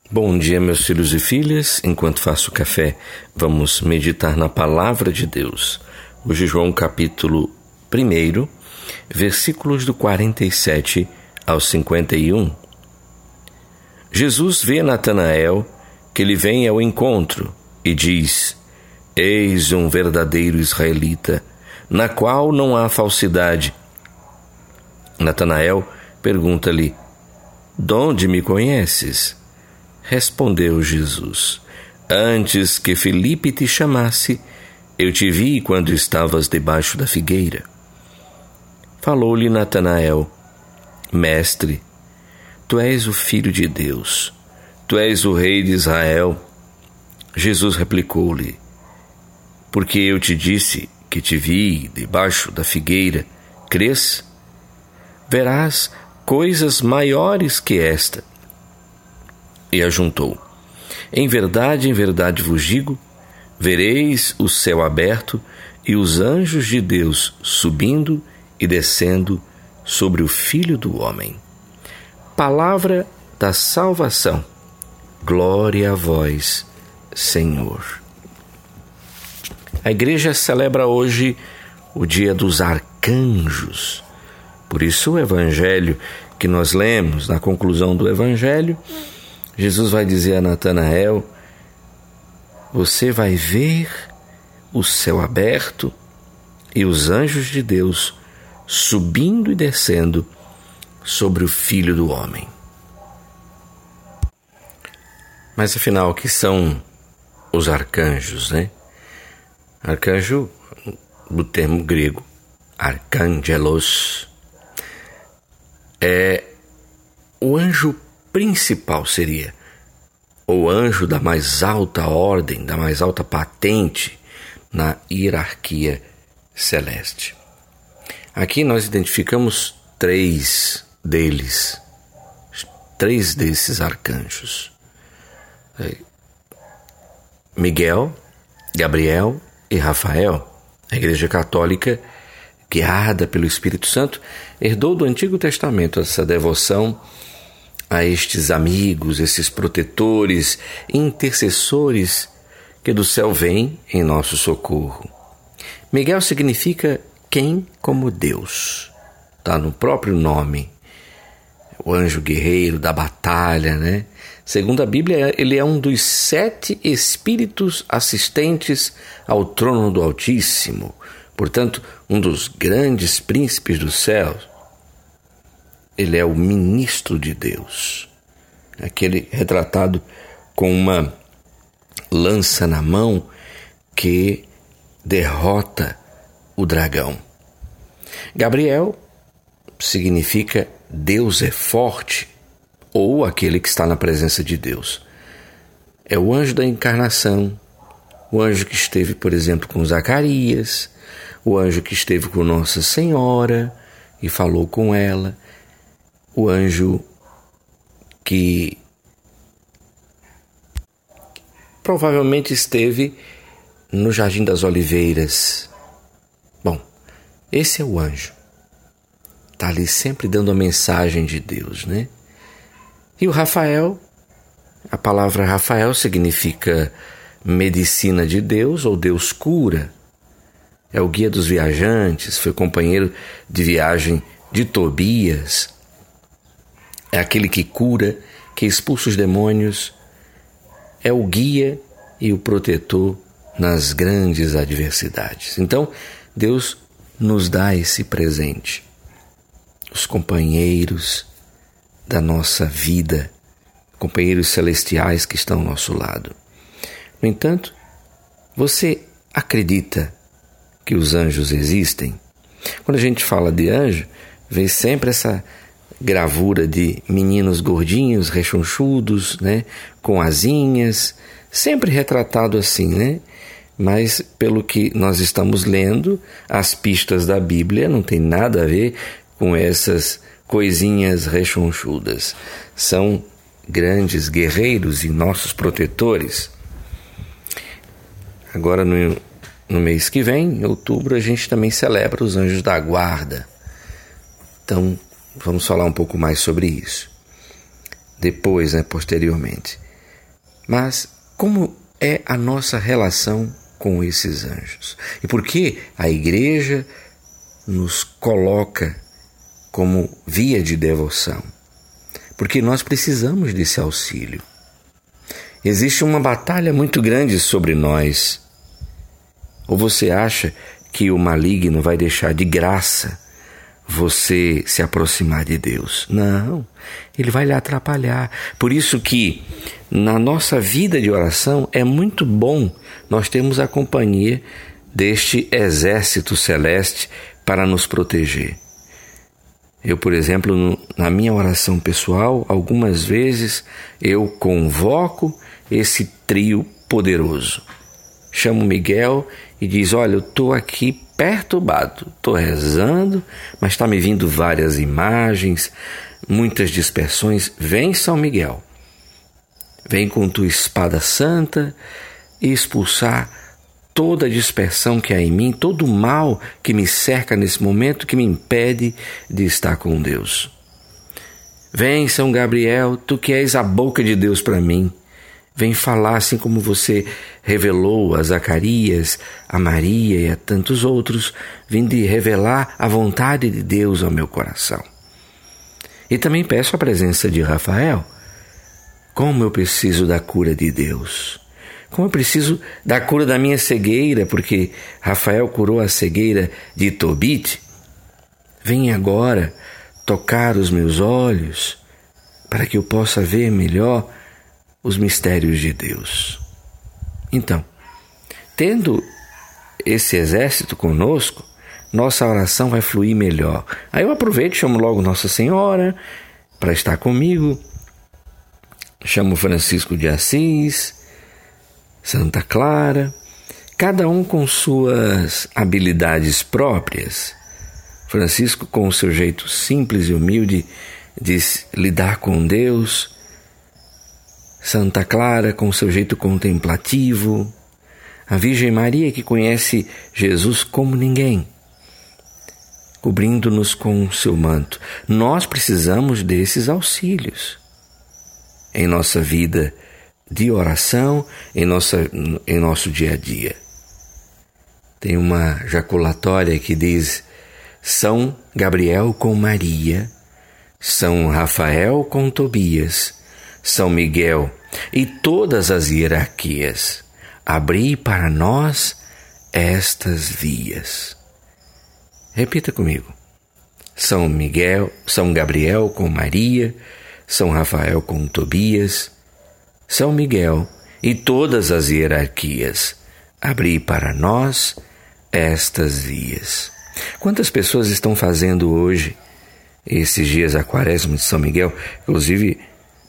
Bom dia, meus filhos e filhas. Enquanto faço café, vamos meditar na Palavra de Deus. Hoje, João capítulo 1, versículos do 47 ao 51. Jesus vê Natanael, que lhe vem ao encontro, e diz: Eis um verdadeiro israelita, na qual não há falsidade. Natanael pergunta-lhe: Donde me conheces? Respondeu Jesus: Antes que Filipe te chamasse, eu te vi quando estavas debaixo da figueira. Falou-lhe Natanael: Mestre, tu és o Filho de Deus, tu és o Rei de Israel. Jesus replicou-lhe: Porque eu te disse que te vi debaixo da figueira, crês? Verás coisas maiores que esta. E ajuntou: em verdade vos digo, vereis o céu aberto e os anjos de Deus subindo e descendo sobre o Filho do Homem. Palavra da salvação. Glória a vós, Senhor. A igreja celebra hoje o dia dos arcanjos. Por isso o evangelho que nós lemos, na conclusão do evangelho, Jesus vai dizer a Natanael: você vai ver o céu aberto e os anjos de Deus subindo e descendo sobre o Filho do Homem. Mas afinal, o que são os arcanjos, né? Arcanjo, do termo grego, arcângelos, é o anjo principal, seria o anjo da mais alta ordem, da mais alta patente na hierarquia celeste. Aqui nós identificamos três desses arcanjos: Miguel, Gabriel e Rafael. A Igreja Católica, guiada pelo Espírito Santo, herdou do Antigo Testamento essa devoção a estes amigos, esses protetores, intercessores que do céu vêm em nosso socorro. Miguel significa quem como Deus. Está no próprio nome. O anjo guerreiro da batalha, né? Segundo a Bíblia, ele é um dos 7 espíritos assistentes ao trono do Altíssimo. Portanto, um dos grandes príncipes dos céus. Ele é o ministro de Deus, aquele retratado com uma lança na mão que derrota o dragão. Gabriel significa Deus é forte, ou aquele que está na presença de Deus. É o anjo da encarnação, o anjo que esteve, por exemplo, com Zacarias, o anjo que esteve com Nossa Senhora e falou com ela, o anjo que provavelmente esteve no Jardim das Oliveiras. Bom, esse é o anjo. Está ali sempre dando a mensagem de Deus, né? E o Rafael, a palavra Rafael significa medicina de Deus ou Deus cura. É o guia dos viajantes, foi companheiro de viagem de Tobias. É aquele que cura, que expulsa os demônios. É o guia e o protetor nas grandes adversidades. Então, Deus nos dá esse presente. Os companheiros da nossa vida, companheiros celestiais que estão ao nosso lado. No entanto, você acredita que os anjos existem? Quando a gente fala de anjo, vem sempre essa gravura de meninos gordinhos, rechonchudos, né, com asinhas, sempre retratado assim, né? Mas pelo que nós estamos lendo, as pistas da Bíblia não tem nada a ver com essas coisinhas rechonchudas. São grandes guerreiros e nossos protetores. Agora no mês que vem, em outubro, a gente também celebra os anjos da guarda. Então, vamos falar um pouco mais sobre isso. Depois, posteriormente. Mas como é a nossa relação com esses anjos? E por que a igreja nos coloca como via de devoção? Porque nós precisamos desse auxílio. Existe uma batalha muito grande sobre nós. Ou você acha que o maligno vai deixar de graça você se aproximar de Deus? Não, ele vai lhe atrapalhar. Por isso que na nossa vida de oração é muito bom nós termos a companhia deste exército celeste para nos proteger. Eu, por exemplo, na minha oração pessoal, algumas vezes eu convoco esse trio poderoso. Chamo Miguel e diz: olha, eu estou aqui perturbado, estou rezando, mas está me vindo várias imagens, muitas dispersões. Vem, São Miguel, vem com tua espada santa e expulsar toda a dispersão que há em mim, todo o mal que me cerca nesse momento, que me impede de estar com Deus. Vem, São Gabriel, tu que és a boca de Deus para mim. Vem falar assim como você revelou a Zacarias, a Maria e a tantos outros, vim de revelar a vontade de Deus ao meu coração. E também peço a presença de Rafael. Como eu preciso da cura de Deus. Como eu preciso da cura da minha cegueira, porque Rafael curou a cegueira de Tobit. Vem agora tocar os meus olhos para que eu possa ver melhor os mistérios de Deus. Então, tendo esse exército conosco, nossa oração vai fluir melhor. Aí eu aproveito e chamo logo Nossa Senhora para estar comigo, chamo Francisco de Assis, Santa Clara, cada um com suas habilidades próprias. Francisco com o seu jeito simples e humilde de lidar com Deus, Santa Clara com o seu jeito contemplativo, a Virgem Maria que conhece Jesus como ninguém, cobrindo-nos com o seu manto. Nós precisamos desses auxílios em nossa vida de oração, em nosso dia a dia. Tem uma jaculatória que diz: São Gabriel com Maria, São Rafael com Tobias, São Miguel e todas as hierarquias, abri para nós estas vias. Repita comigo: São Miguel, São Gabriel com Maria, São Rafael com Tobias, São Miguel e todas as hierarquias, abri para nós estas vias. Quantas pessoas estão fazendo hoje, esses dias, a Quaresma de São Miguel? Inclusive,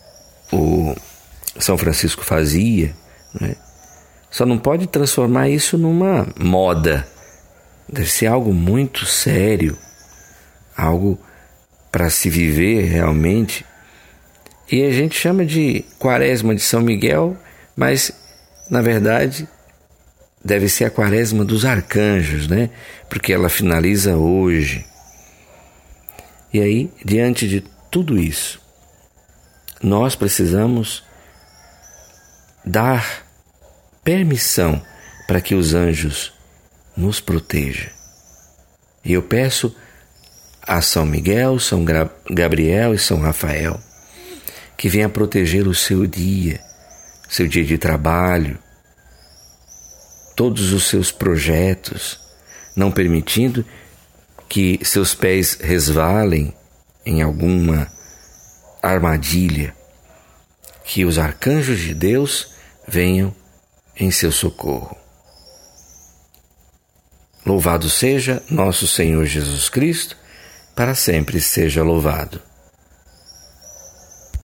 o São Francisco fazia, né? Só não pode transformar isso numa moda. Deve ser algo muito sério, algo para se viver realmente. E a gente chama de Quaresma de São Miguel, mas, na verdade, deve ser a Quaresma dos Arcanjos, né? Porque ela finaliza hoje. E aí, diante de tudo isso, nós precisamos dar permissão para que os anjos nos protejam. E eu peço a São Miguel, São Gabriel e São Rafael que venha proteger o seu dia de trabalho, todos os seus projetos, não permitindo que seus pés resvalem em alguma armadilha, que os arcanjos de Deus venham em seu socorro. Louvado seja nosso Senhor Jesus Cristo, para sempre seja louvado.